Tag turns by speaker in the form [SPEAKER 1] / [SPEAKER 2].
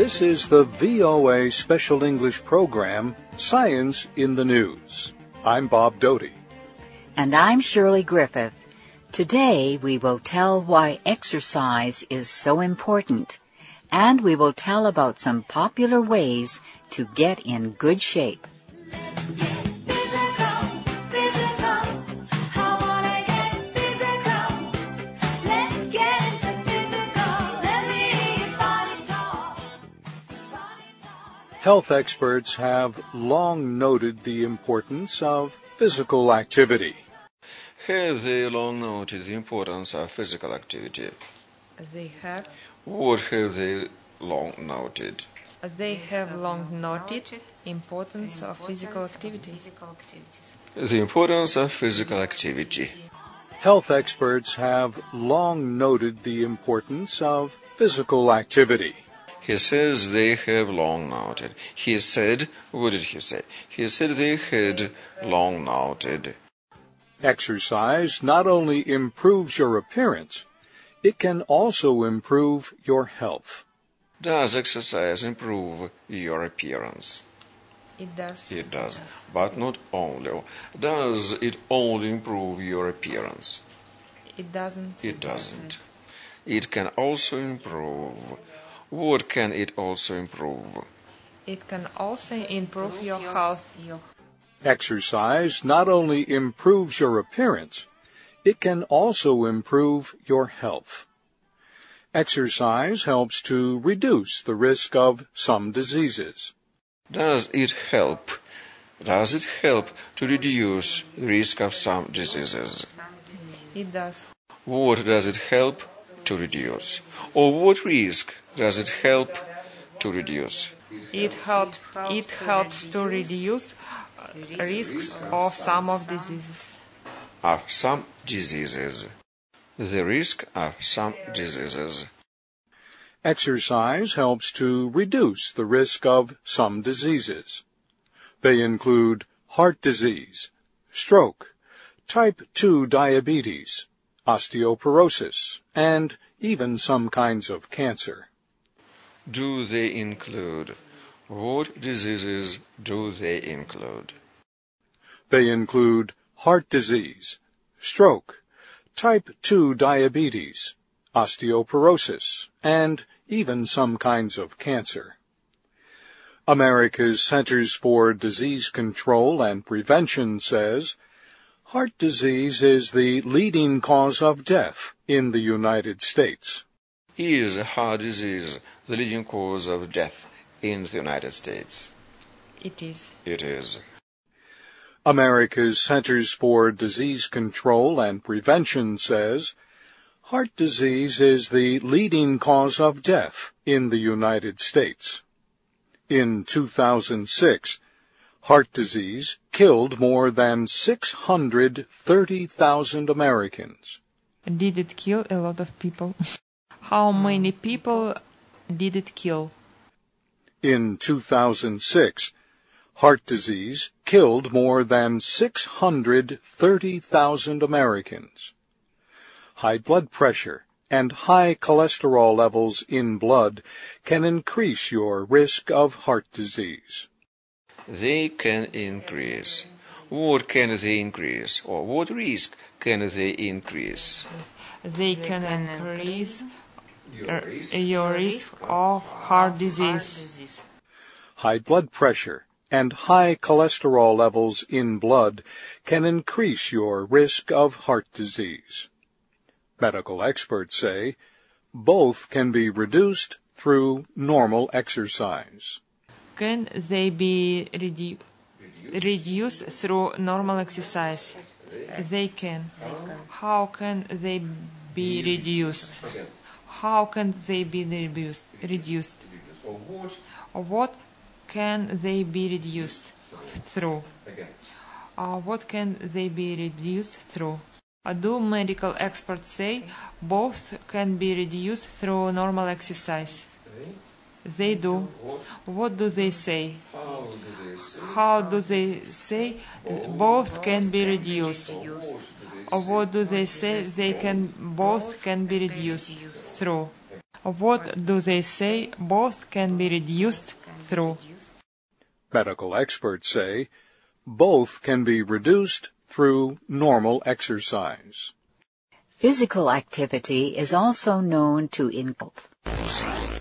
[SPEAKER 1] This is the VOA Special English program, Science in the News. I'm Bob Doty.
[SPEAKER 2] And I'm Shirley Griffith. Today we will tell why exercise is so important, and we will tell about some popular ways to get in good shape.
[SPEAKER 1] Health experts have long noted the importance of physical activity.
[SPEAKER 3] Have they long noted the importance of physical activity?
[SPEAKER 4] They have.
[SPEAKER 3] What have they long noted?
[SPEAKER 4] They have long noted importance of physical activity.
[SPEAKER 3] The importance of physical activity.
[SPEAKER 1] Health experts have long noted the importance of physical activity.
[SPEAKER 3] He says they have long noted. He said, what did he say? He said they had long noted.
[SPEAKER 1] Exercise not only improves your appearance, it can also improve your health.
[SPEAKER 3] Does exercise improve your appearance?
[SPEAKER 4] It does.
[SPEAKER 3] It does, but not only. Does it only improve your appearance?
[SPEAKER 4] It doesn't.
[SPEAKER 3] It doesn't. It can also improve. What can it also improve?
[SPEAKER 4] It can also improve your health.
[SPEAKER 1] Exercise not only improves your appearance, it can also improve your health. Exercise helps to reduce the risk of some diseases.
[SPEAKER 3] Does it help? Does it help to reduce the risk of some diseases?
[SPEAKER 4] It does.
[SPEAKER 3] What does it help to reduce? Or what risk does it help to reduce?
[SPEAKER 4] It helps to reduce risks of some of diseases.
[SPEAKER 3] Of some diseases. The risk of some diseases.
[SPEAKER 1] Exercise helps to reduce the risk of some diseases. They include heart disease, stroke, type 2 diabetes, osteoporosis, and even some kinds of cancer.
[SPEAKER 3] Do they include? What diseases do they include?
[SPEAKER 1] They include heart disease, stroke, type 2 diabetes, osteoporosis, and even some kinds of cancer. America's Centers for Disease Control and Prevention says, heart disease is the leading cause of death in the United States.
[SPEAKER 3] Is heart disease the leading cause of death in the United States?
[SPEAKER 4] It is.
[SPEAKER 3] It is.
[SPEAKER 1] America's Centers for Disease Control and Prevention says, heart disease is the leading cause of death in the United States. In 2006, heart disease killed more than 630,000 Americans.
[SPEAKER 4] Did it kill a lot of people? How many people did it kill?
[SPEAKER 1] In 2006, heart disease killed more than 630,000 Americans. High blood pressure and high cholesterol levels in blood can increase your risk of heart disease.
[SPEAKER 3] They can increase. What can they increase? Or what risk can they increase?
[SPEAKER 4] They can increase your risk of heart disease.
[SPEAKER 1] High blood pressure and high cholesterol levels in blood can increase your risk of heart disease. Medical experts say both can be reduced through normal exercise.
[SPEAKER 4] Can they be reduced through normal exercise? They can. How can they be reduced? How can they be reduced? What can they be reduced through? What can they be reduced through? Do medical experts say both can be reduced through normal exercise? They do. What do they say? How do they say both can be reduced? Or what do they say both can be reduced through? What do they say? Both can be reduced through.
[SPEAKER 1] Medical experts say both can be reduced through normal exercise.
[SPEAKER 2] Physical activity is also known to increase